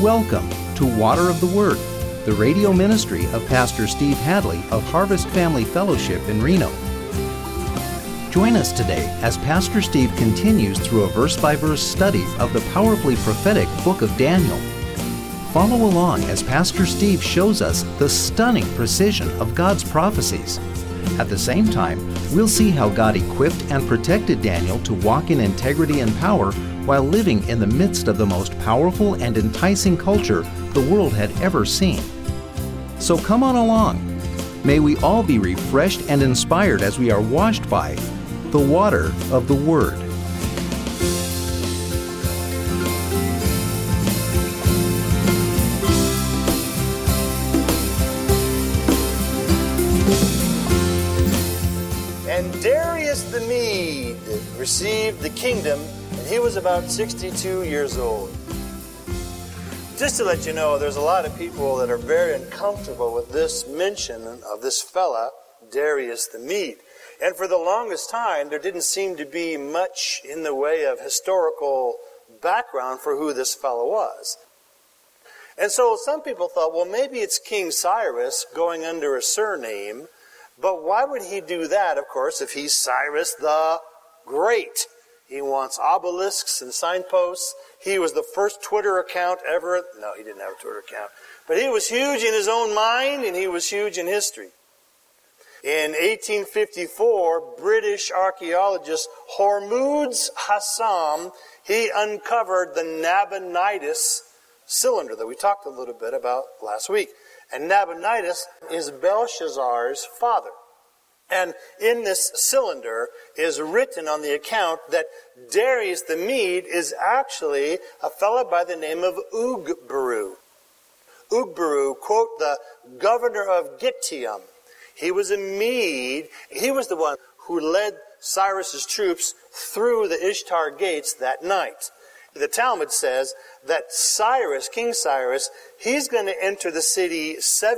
Welcome to Water of the Word, the radio ministry of Pastor Steve Hadley of Harvest Family Fellowship in Reno. Join us today as Pastor Steve continues through a verse-by-verse study of the powerfully prophetic book of Daniel. Follow along as Pastor Steve shows us the stunning precision of God's prophecies. At the same time, we'll see how God equipped and protected Daniel to walk in integrity and power while living in the midst of the most powerful and enticing culture the world had ever seen. So come on along. May we all be refreshed and inspired as we are washed by the water of the Word. And Darius the Mede received the kingdom, and he was about 62 years old. Just to let you know, there's a lot of people that are very uncomfortable with this mention of this fella, Darius the Mede. And for the longest time, there didn't seem to be much in the way of historical background for who this fellow was. And so some people thought, well, maybe it's King Cyrus going under a surname, but why would he do that, of course, if he's Cyrus the Great? He wants obelisks and signposts. He was the first Twitter account ever. No, he didn't have a Twitter account. But he was huge in his own mind, and he was huge in history. In 1854, British archaeologist Hormuz Hassam, he uncovered the Nabonidus cylinder that we talked a little bit about last week. And Nabonidus is Belshazzar's father. And in this cylinder is written on the account that Darius the Mede is actually a fellow by the name of Ugberu. Ugberu, quote, the governor of Gitium. He was a Mede. He was the one who led Cyrus's troops through the Ishtar gates that night. The Talmud says that Cyrus, King Cyrus, he's going to enter the city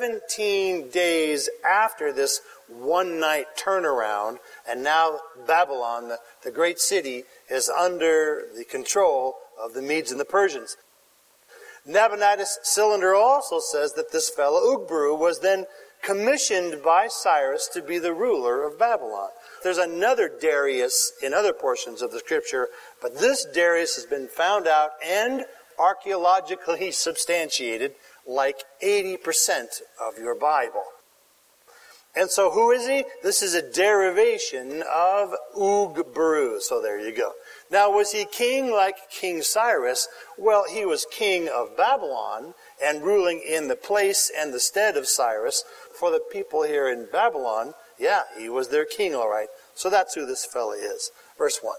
17 days after this one-night turnaround, and now Babylon, the great city, is under the control of the Medes and the Persians. Nabonidus' cylinder also says that this fellow, Ugberu, was then commissioned by Cyrus to be the ruler of Babylon. There's another Darius in other portions of the scripture, but this Darius has been found out and archaeologically substantiated like 80% of your Bible. And so who is he? This is a derivation of Ugberu. So there you go. Now, was he king like King Cyrus? Well, he was king of Babylon and ruling in the place and the stead of Cyrus. For the people here in Babylon, yeah, he was their king, all right. So that's who this fellow is. Verse 1.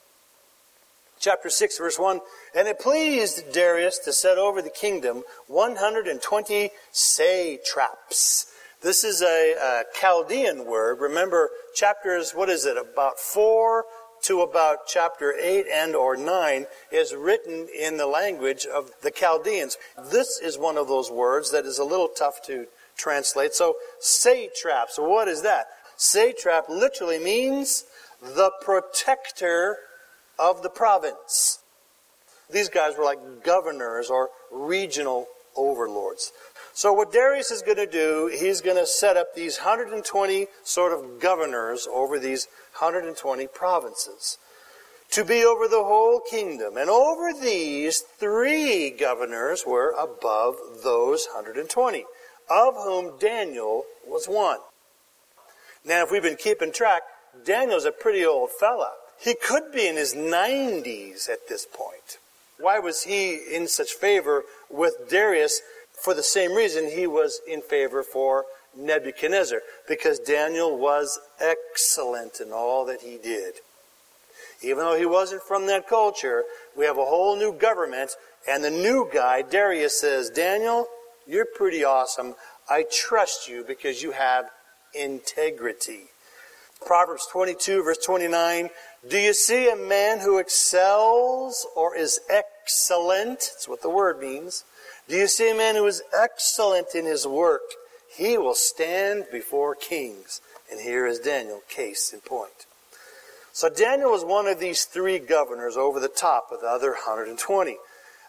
Chapter 6, verse 1. And it pleased Darius to set over the kingdom 120 satraps. This is a Chaldean word. Remember, chapters, about 4 to about chapter 8 and or 9 is written in the language of the Chaldeans. This is one of those words that is a little tough to translate. So, satrap. So what is that? Satrap literally means the protector of the province. These guys were like governors or regional overlords. So what Darius is going to do, he's going to set up these 120 sort of governors over these 120 provinces to be over the whole kingdom. And over these, 3 governors were above those 120, of whom Daniel was one. Now, if we've been keeping track, Daniel's a pretty old fella. He could be in his 90s at this point. Why was he in such favor with Darius? For the same reason he was in favor for Nebuchadnezzar, because Daniel was excellent in all that he did. Even though he wasn't from that culture, we have a whole new government, and the new guy, Darius, says, Daniel, you're pretty awesome. I trust you because you have integrity. Proverbs 22, verse 29, do you see a man who excels or is excellent? That's what the word means. Do you see a man who is excellent in his work? He will stand before kings. And here is Daniel, case in point. So Daniel was one of these 3 governors over the top of the other 120.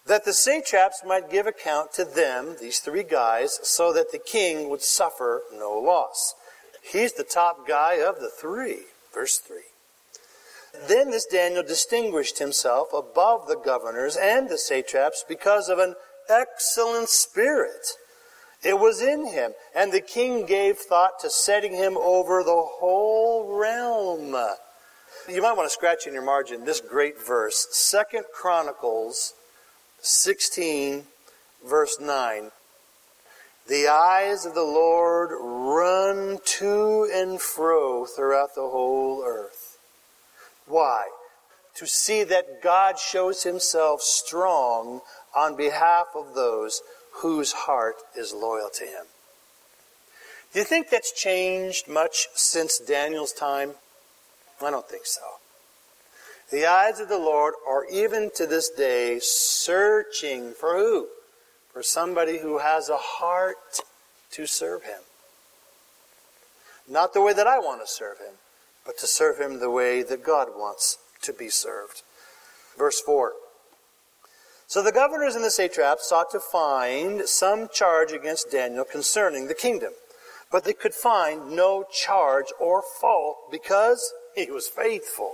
that the satraps might give account to them, these three guys, so that the king would suffer no loss. He's the top guy of the three. Verse 3. Then this Daniel distinguished himself above the governors and the satraps because of an excellent spirit. It was in him, and the king gave thought to setting him over the whole realm. You might want to scratch in your margin this great verse, 2 Chronicles 16, verse 9. The eyes of the Lord run to and fro throughout the whole earth. Why? To see that God shows himself strong on behalf of those whose heart is loyal to him. Do you think that's changed much since Daniel's time? I don't think so. The eyes of the Lord are even to this day searching for who? For somebody who has a heart to serve him. Not the way that I want to serve him, but to serve him the way that God wants to be served. Verse 4. So the governors and the satraps sought to find some charge against Daniel concerning the kingdom. But they could find no charge or fault because he was faithful.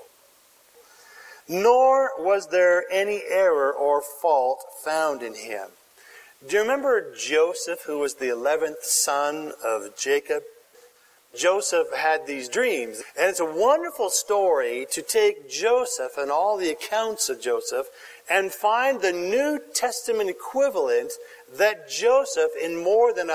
Nor was there any error or fault found in him. Do you remember Joseph, who was the 11th son of Jacob? Joseph had these dreams. And it's a wonderful story to take Joseph and all the accounts of Joseph and find the New Testament equivalent that Joseph, in more than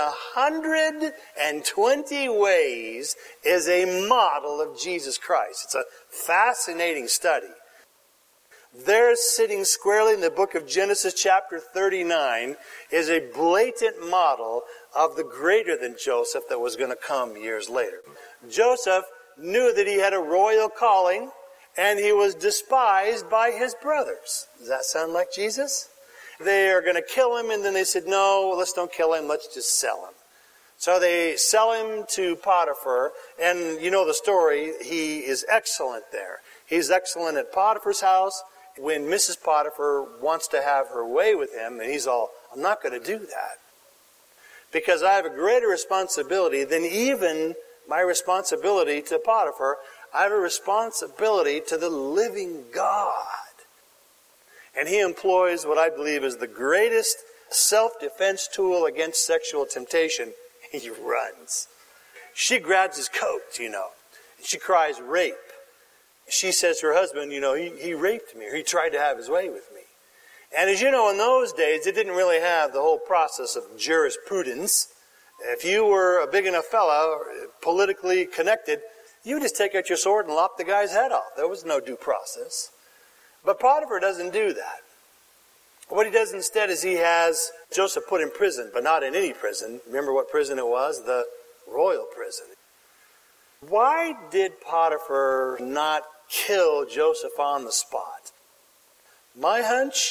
120 ways, is a model of Jesus Christ. It's a fascinating study. There, sitting squarely in the book of Genesis chapter 39, is a blatant model of the greater than Joseph that was going to come years later. Joseph knew that he had a royal calling, and he was despised by his brothers. Does that sound like Jesus? They are going to kill him, and then they said, no, let's don't kill him, let's just sell him. So they sell him to Potiphar, and you know the story, he is excellent there. He's excellent at Potiphar's house. When Mrs. Potiphar wants to have her way with him, and he's all, I'm not going to do that. Because I have a greater responsibility than even my responsibility to Potiphar. I have a responsibility to the living God. And he employs what I believe is the greatest self-defense tool against sexual temptation. He runs. She grabs his coat, and she cries, rape. She says to her husband, he raped me, or he tried to have his way with me. And as you know, in those days, it didn't really have the whole process of jurisprudence. If you were a big enough fella, politically connected, you would just take out your sword and lop the guy's head off. There was no due process. But Potiphar doesn't do that. What he does instead is he has Joseph put in prison, but not in any prison. Remember what prison it was? The royal prison. Why did Potiphar not kill Joseph on the spot? My hunch,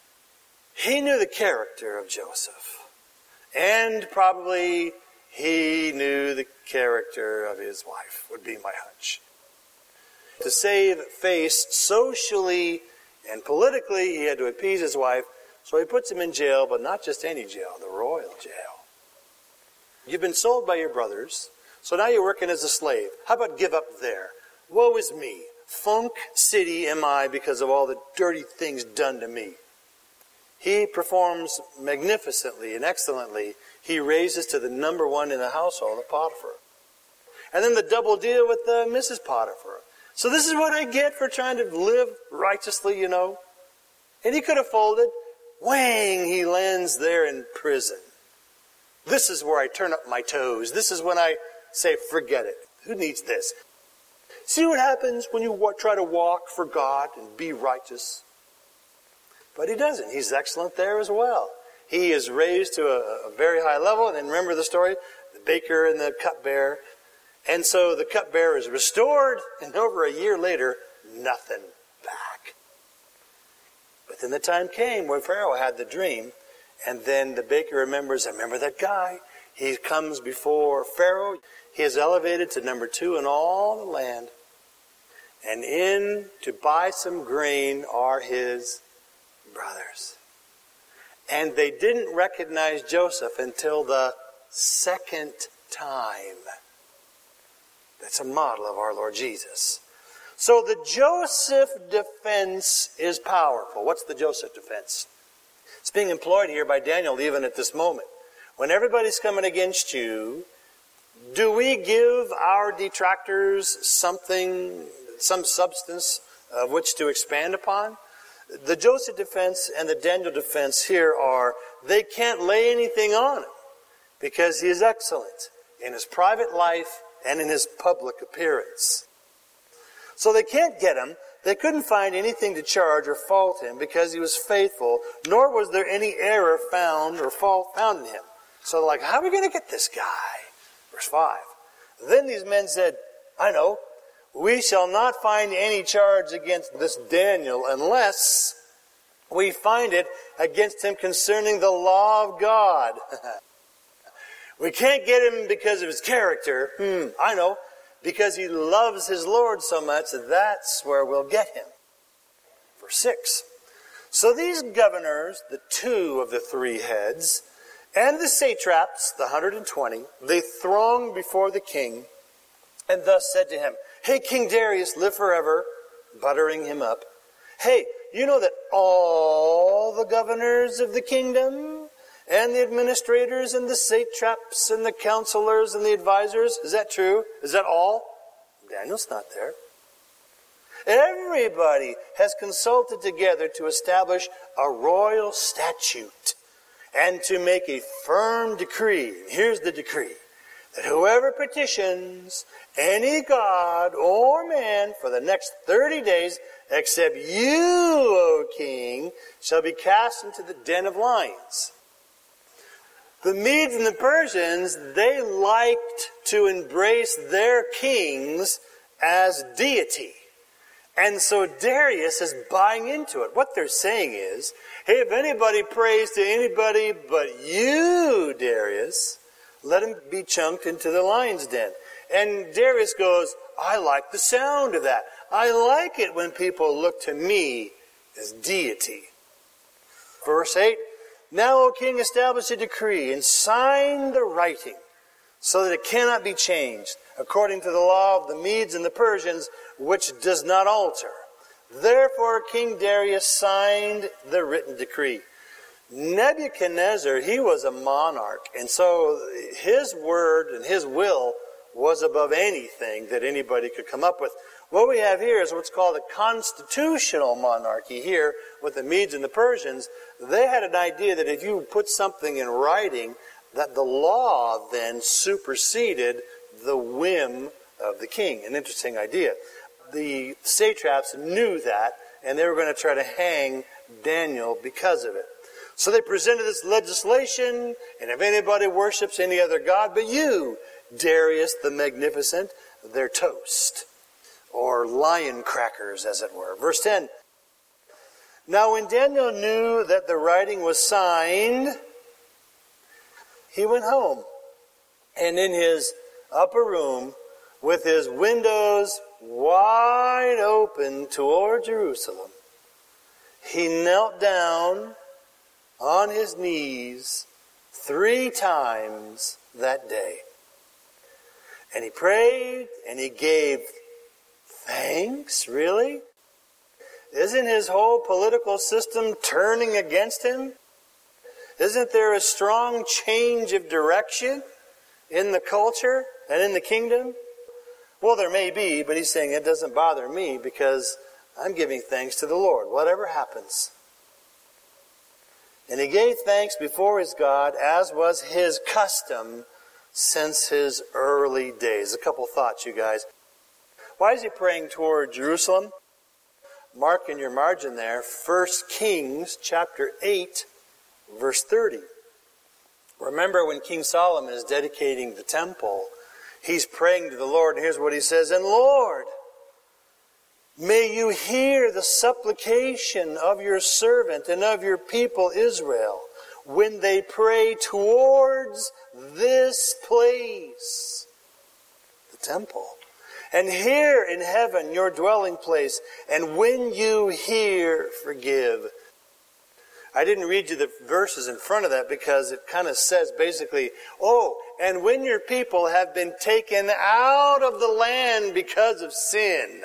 he knew the character of Joseph. And probably he knew the character of his wife, would be my hunch. To save face socially and politically, he had to appease his wife, so he puts him in jail, but not just any jail, the royal jail. You've been sold by your brothers, so now you're working as a slave. How about give up there? Woe is me. Funk city am I because of all the dirty things done to me. He performs magnificently and excellently. He raises to the number one in the household of Potiphar. And then the double deal with Mrs. Potiphar. So this is what I get for trying to live righteously, And he could have folded. Whang, he lands there in prison. This is where I turn up my toes. This is when I say, forget it. Who needs this? See what happens when you try to walk for God and be righteous? But he doesn't. He's excellent there as well. He is raised to a very high level. And then remember the story? The baker and the cupbearer. And so the cupbearer is restored. And over a year later, nothing back. But then the time came where Pharaoh had the dream. And then the baker remembers, I remember that guy. He comes before Pharaoh. He is elevated to number 2 in all the land. And in to buy some grain are his brothers. And they didn't recognize Joseph until the second time. That's a model of our Lord Jesus. So the Joseph defense is powerful. What's the Joseph defense? It's being employed here by Daniel even at this moment. When everybody's coming against you, do we give our detractors something, some substance of which to expand upon? The Joseph defense and the Daniel defense here are, they can't lay anything on him because he is excellent in his private life and in his public appearance. So they can't get him. They couldn't find anything to charge or fault him because he was faithful, nor was there any error found or fault found in him. So they're like, how are we going to get this guy? Verse 5. Then these men said, I know, we shall not find any charge against this Daniel unless we find it against him concerning the law of God. We can't get him because of his character. I know. Because he loves his Lord so much, that's where we'll get him. Verse 6. So these governors, the 2 of the 3 heads, and the satraps, the 120, they thronged before the king, and thus said to him, Hey, King Darius, live forever, buttering him up. Hey, you know that all the governors of the kingdom, and the administrators, and the satraps, and the counselors, and the advisors, is that true? Is that all? Daniel's not there. Everybody has consulted together to establish a royal statute and to make a firm decree. Here's the decree. That whoever petitions any god or man for the next 30 days, except you, O king, shall be cast into the den of lions. The Medes and the Persians, they liked to embrace their kings as deity. And so Darius is buying into it. What they're saying is, hey, if anybody prays to anybody but you, Darius, let him be chunked into the lion's den. And Darius goes, I like the sound of that. I like it when people look to me as deity. Verse 8, Now, O king, establish a decree and sign the writing so that it cannot be changed, according to the law of the Medes and the Persians, which does not alter. Therefore, King Darius signed the written decree. Nebuchadnezzar, he was a monarch, and so his word and his will was above anything that anybody could come up with. What we have here is what's called a constitutional monarchy here with the Medes and the Persians. They had an idea that if you put something in writing, that the law then superseded the whim of the king. An interesting idea. The satraps knew that, and they were going to try to hang Daniel because of it. So they presented this legislation, and if anybody worships any other god but you, Darius the Magnificent, they're toast. Or lion crackers, as it were. Verse 10. Now when Daniel knew that the writing was signed, he went home. And in his upper room, with his windows wide open toward Jerusalem, he knelt down on his knees 3 times that day. And he prayed and he gave thanks. Really? Isn't his whole political system turning against him? Isn't there a strong change of direction in the culture and in the kingdom? Well, there may be, but he's saying it doesn't bother me because I'm giving thanks to the Lord, whatever happens. And he gave thanks before his God, as was his custom since his early days. A couple thoughts, you guys. Why is he praying toward Jerusalem? Mark in your margin there, 1 Kings chapter 8, verse 30. Remember when King Solomon is dedicating the temple, he's praying to the Lord, and here's what he says, And Lord, may you hear the supplication of your servant and of your people Israel when they pray towards this place, the temple. And here in heaven, your dwelling place, and when you hear, forgive. I didn't read you the verses in front of that because it kind of says basically, oh, and when your people have been taken out of the land because of sin,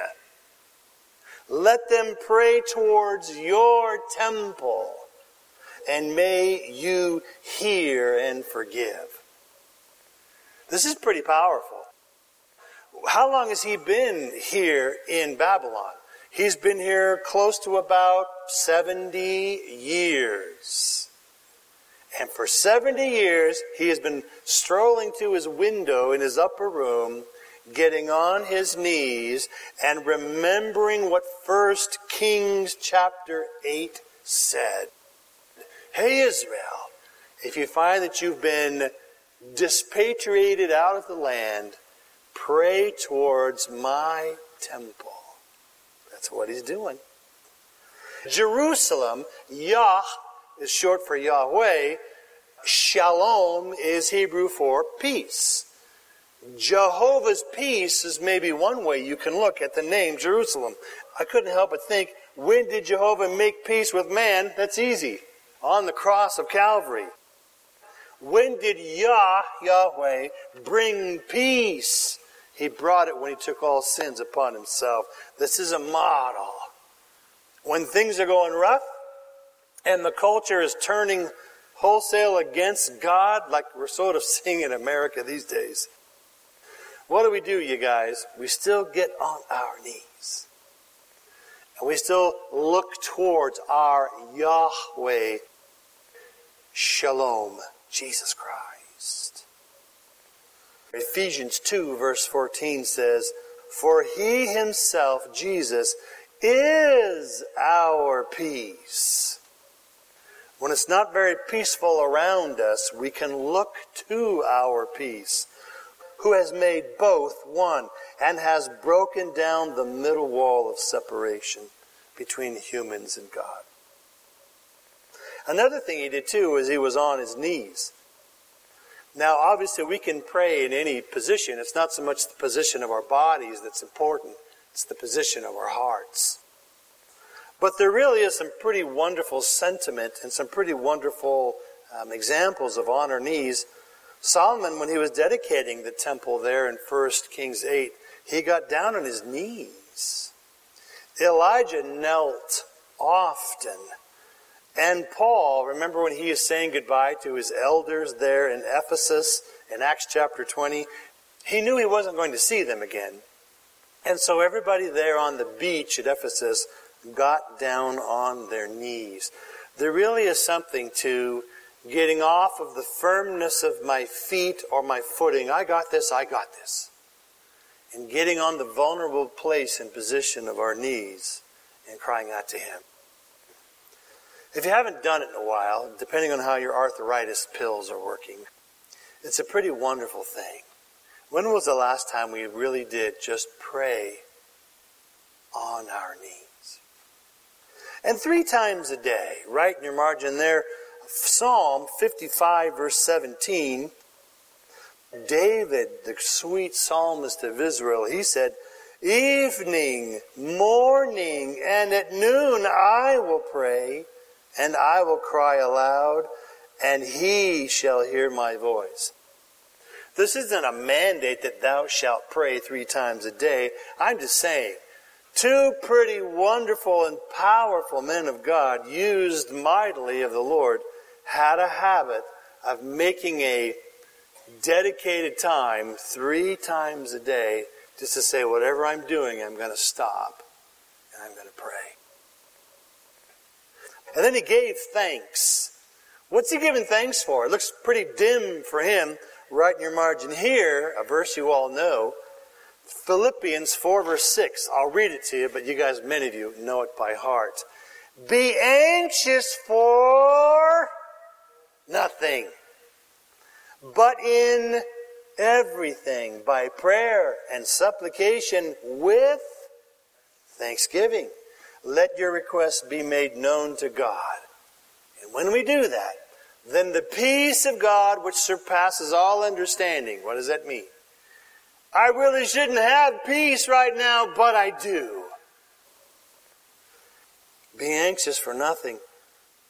let them pray towards your temple, and may you hear and forgive. This is pretty powerful. How long has he been here in Babylon? He's been here close to about 70 years. And for 70 years, he has been strolling to his window in his upper room, getting on his knees and remembering what 1 Kings chapter 8 said. Hey, Israel, if you find that you've been dispatriated out of the land, pray towards my temple. That's what he's doing. Jerusalem, Yah is short for Yahweh. Shalom is Hebrew for peace. Jehovah's peace is maybe one way you can look at the name Jerusalem. I couldn't help but think, when did Jehovah make peace with man? That's easy. On the cross of Calvary. When did Yahweh, bring peace? He brought it when he took all sins upon himself. This is a model. When things are going rough and the culture is turning wholesale against God, like we're sort of seeing in America these days, what do, you guys? We still get on our knees. And we still look towards our Yahweh, Shalom, Jesus Christ. Ephesians 2 verse 14 says, for he himself, Jesus, is our peace. When it's not very peaceful around us, we can look to our peace, who has made both one and has broken down the middle wall of separation between humans and God. Another thing he did too is he was on his knees. Now obviously we can pray in any position. It's not so much the position of our bodies that's important. It's the position of our hearts. But there really is some pretty wonderful sentiment and some pretty wonderful examples of on our knees. Solomon, when he was dedicating the temple there in 1 Kings 8, he got down on his knees. Elijah knelt often. And Paul, remember when he is saying goodbye to his elders there in Ephesus in Acts chapter 20, he knew he wasn't going to see them again. And so everybody there on the beach at Ephesus got down on their knees. There really is something to getting off of the firmness of my feet or my footing. I got this. And getting on the vulnerable place and position of our knees and crying out to him. If you haven't done it in a while, depending on how your arthritis pills are working, it's a pretty wonderful thing. When was the last time we really did just pray on our knees? And 3 times a day, right in your margin there, Psalm 55 verse 17, David, the sweet psalmist of Israel, he said, evening, morning, and at noon I will pray, and I will cry aloud, and he shall hear my voice. This isn't a mandate that thou shalt pray 3 times a day. I'm just saying, 2 pretty wonderful and powerful men of God, used mightily of the Lord, had a habit of making a dedicated time 3 times a day just to say, whatever I'm doing, I'm going to stop and I'm going to pray. And then he gave thanks. What's he giving thanks for? It looks pretty dim for him. Right in your margin here, a verse you all know, Philippians 4 verse 6. I'll read it to you, but you guys, many of you, know it by heart. Be anxious for nothing, but in everything, by prayer and supplication with thanksgiving, let your requests be made known to God. And when we do that, then the peace of God, which surpasses all understanding. What does that mean? I really shouldn't have peace right now, but I do. Be anxious for nothing,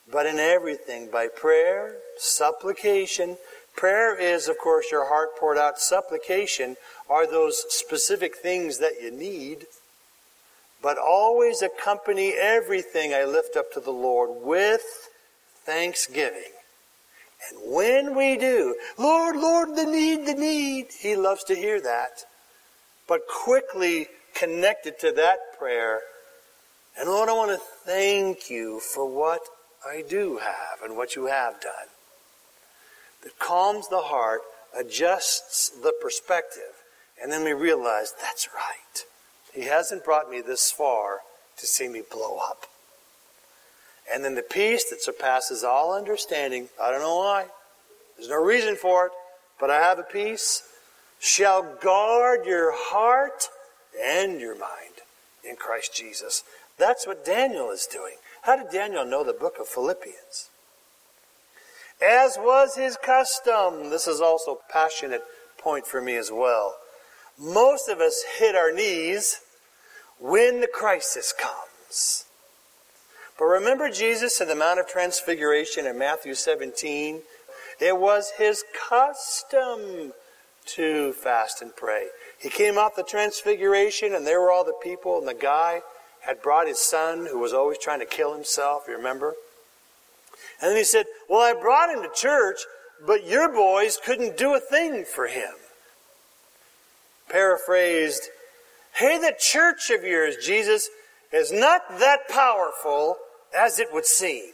but in everything by prayer, supplication. Prayer is, of course, your heart poured out. Supplication are those specific things that you need. But always accompany everything I lift up to the Lord with thanksgiving. And when we do, Lord, Lord, the need, He loves to hear that. But quickly connect it to that prayer. And Lord, I want to thank you for what I do have and what you have done. That calms the heart, adjusts the perspective, and then we realize that's right. He hasn't brought me this far to see me blow up. And then the peace that surpasses all understanding, I don't know why, there's no reason for it, but I have a peace, shall guard your heart and your mind in Christ Jesus. That's what Daniel is doing. How did Daniel know the book of Philippians? As was his custom. This is also a passionate point for me as well. Most of us hit our knees when the crisis comes. But remember Jesus in the Mount of Transfiguration in Matthew 17? It was his custom to fast and pray. He came off the Transfiguration and there were all the people, and the guy had brought his son who was always trying to kill himself, you remember? And then he said, well, I brought him to church, but your boys couldn't do a thing for him. Paraphrased, hey, the church of yours, Jesus, is not that powerful as it would seem.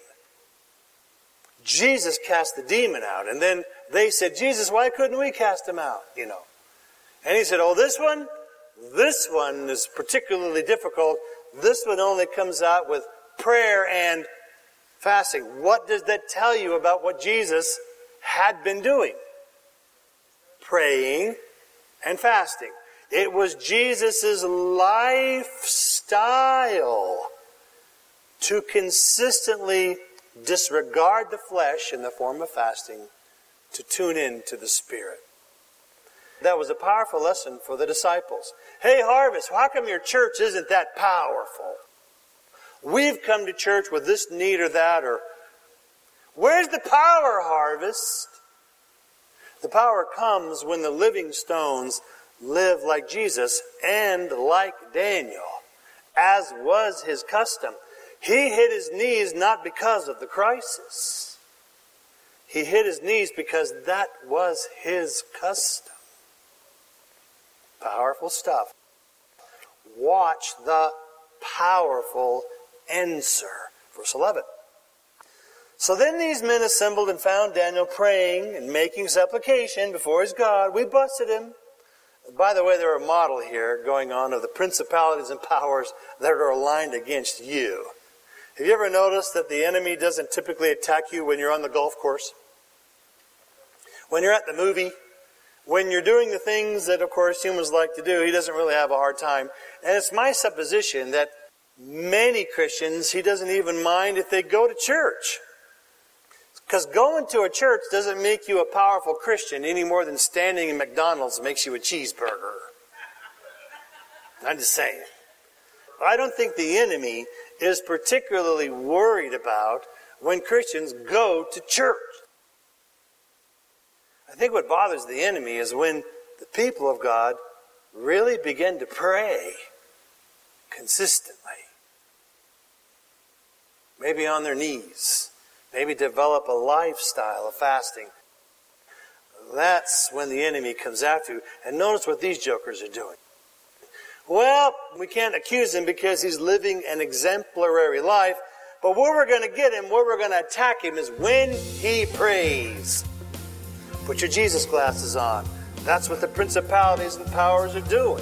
Jesus cast the demon out. And then they said, Jesus, why couldn't we cast him out? And he said, oh, this one is particularly difficult. This one only comes out with prayer and fasting. What does that tell you about what Jesus had been doing? Praying and fasting. It was Jesus' lifestyle to consistently disregard the flesh in the form of fasting to tune in to the Spirit. That was a powerful lesson for the disciples. Hey, Harvest, how come your church isn't that powerful? We've come to church with this need or that, or where's the power, Harvest? The power comes when the living stones live like Jesus and like Daniel, as was his custom. He hit his knees not because of the crisis. He hit his knees because that was his custom. Powerful stuff. Watch the powerful answer. Verse 11. So then these men assembled and found Daniel praying and making supplication before his God. We busted him. By the way, there are a model here going on of the principalities and powers that are aligned against you. Have you ever noticed that the enemy doesn't typically attack you when you're on the golf course? When you're at the movie? When you're doing the things that, of course, humans like to do, he doesn't really have a hard time. And it's my supposition that many Christians, he doesn't even mind if they go to church. Because going to a church doesn't make you a powerful Christian any more than standing in McDonald's makes you a cheeseburger. I'm just saying. I don't think the enemy is particularly worried about when Christians go to church. I think what bothers the enemy is when the people of God really begin to pray consistently. Maybe on their knees. Maybe develop a lifestyle of fasting. That's when the enemy comes after you. And notice what these jokers are doing. Well, we can't accuse him because he's living an exemplary life. But where we're going to get him, where we're going to attack him is when he prays. Put your Jesus glasses on. That's what the principalities and powers are doing.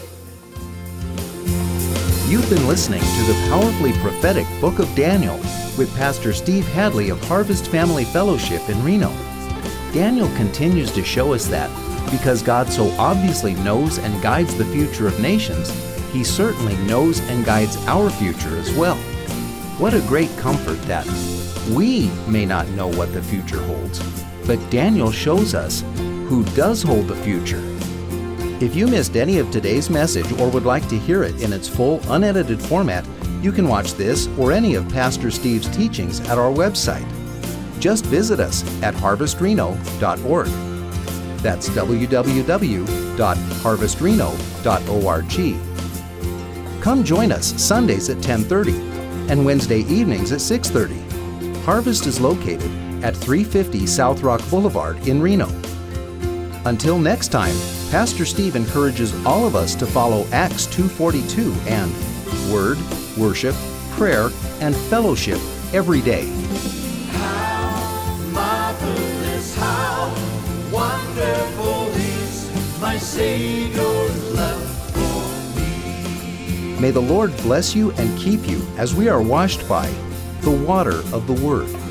You've been listening to the powerfully prophetic Book of Daniel with Pastor Steve Hadley of Harvest Family Fellowship in Reno. Daniel continues to show us that because God so obviously knows and guides the future of nations, He certainly knows and guides our future as well. What a great comfort that we may not know what the future holds, but Daniel shows us who does hold the future. If you missed any of today's message or would like to hear it in its full, unedited format, you can watch this or any of Pastor Steve's teachings at our website, Just visit us at harvestreno.org. That's www.harvestreno.org. Come join us Sundays at 10:30 and Wednesday evenings at 6:30. Harvest is located at 350 South Rock Boulevard in Reno. Until next time, Pastor Steve encourages all of us to follow Acts 2:42 and Word, Worship, Prayer, and Fellowship every day. How marvelous, how wonderful is my Savior's love for me. May the Lord bless you and keep you as we are washed by the water of the Word.